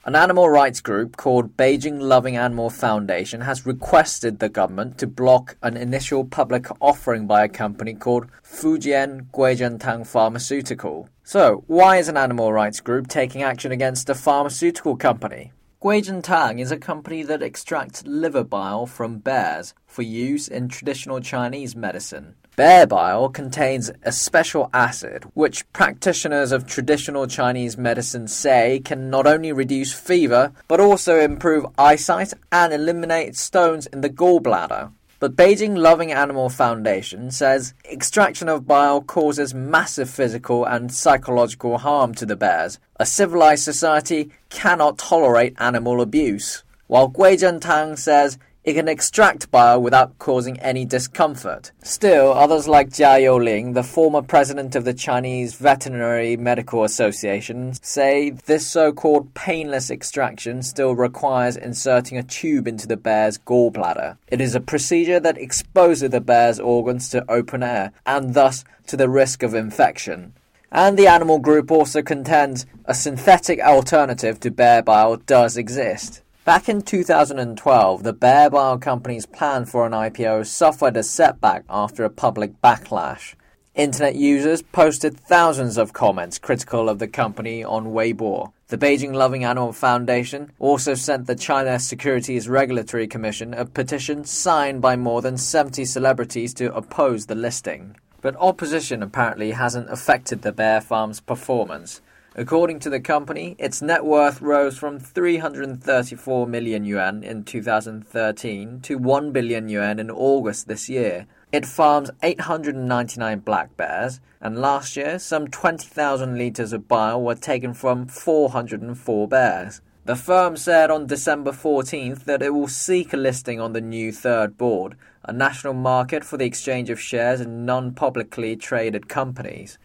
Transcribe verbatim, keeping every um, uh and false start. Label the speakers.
Speaker 1: An animal rights group called Beijing Loving Animal Foundation has requested the government to block an initial public offering by a company called Fujian Guizhentang Pharmaceutical. So, why is an animal rights group taking action against a pharmaceutical company? Guizhentang is a company that extracts liver bile from bears for use in traditional Chinese medicine. Bear bile contains a special acid which practitioners of traditional Chinese medicine say can not only reduce fever but also improve eyesight and eliminate stones in the gallbladder. But Beijing Loving Animal Foundation says extraction of bile causes massive physical and psychological harm to the bears. A civilized society cannot tolerate animal abuse, while Guizhentang says it can extract bile without causing any discomfort. Still, others like Jia Youling, the former president of the Chinese Veterinary Medical Association, say this so-called painless extraction still requires inserting a tube into the bear's gallbladder. It is a procedure that exposes the bear's organs to open air, and thus to the risk of infection. And the animal group also contends a synthetic alternative to bear bile does exist. Back in two thousand twelve, the bear bile company's plan for an I P O suffered a setback after a public backlash. Internet users posted thousands of comments critical of the company on Weibo. The Beijing Loving Animal Foundation also sent the China Securities Regulatory Commission a petition signed by more than seventy celebrities to oppose the listing. But opposition apparently hasn't affected the bear farm's performance. According to the company, its net worth rose from three hundred thirty-four million yuan in two thousand thirteen to one billion yuan in August this year. It farms eight hundred ninety-nine black bears, and last year some twenty thousand litres of bile were taken from four hundred four bears. The firm said on December fourteenth that it will seek a listing on the new Third Board, a national market for the exchange of shares in non-publicly traded companies.